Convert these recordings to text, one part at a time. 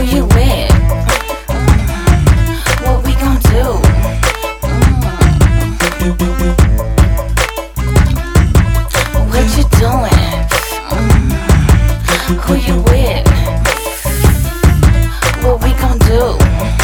Who you with? What we gon' do? What you doing? Who you with? What we gon' do?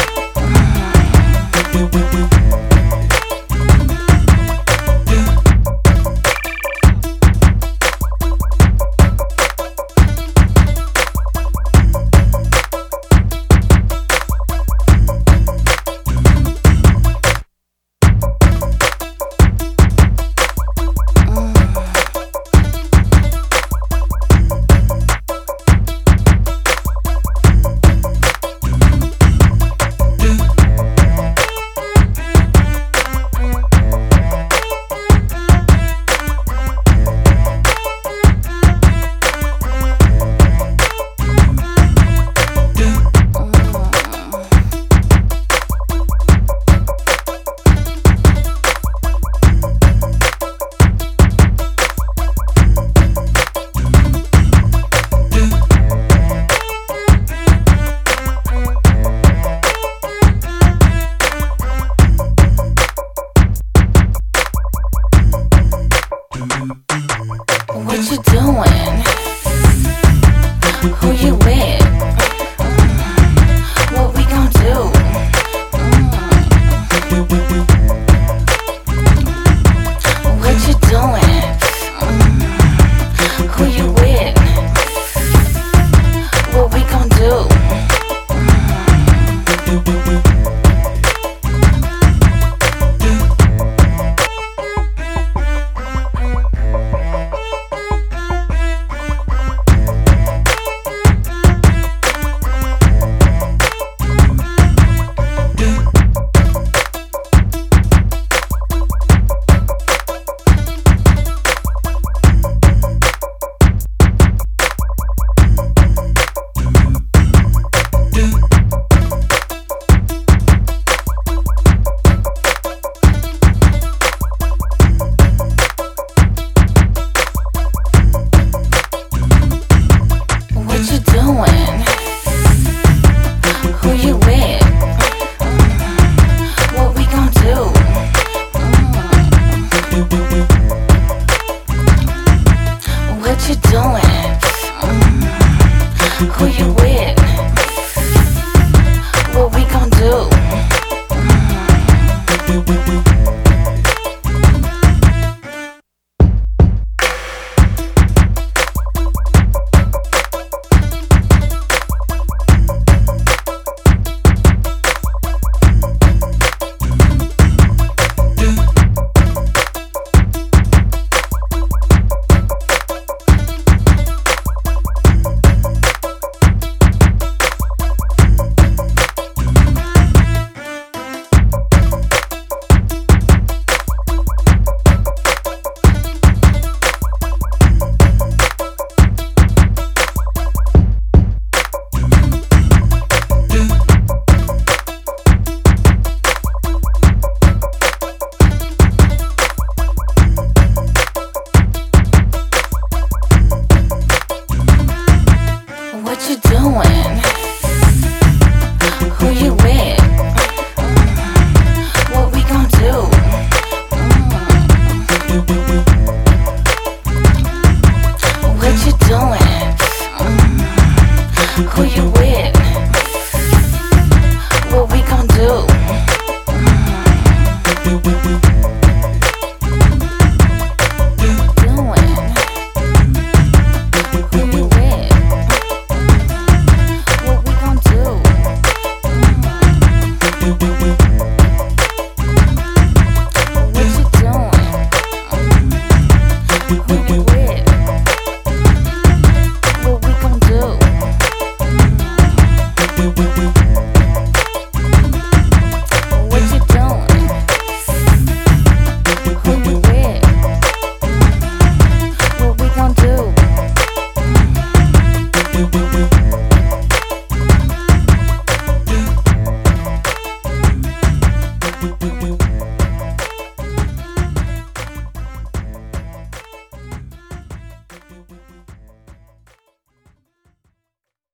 What you doing? Who you with? What we gon' do? What you doing? Who you with? What we gon' do? What you doing? Who you with? What we gon' do? What you doing? Who you with? What we gon' do? What you doing? Who you with? What we gon' do? What you doing? Who you with? What we gon' do? What we gon' do?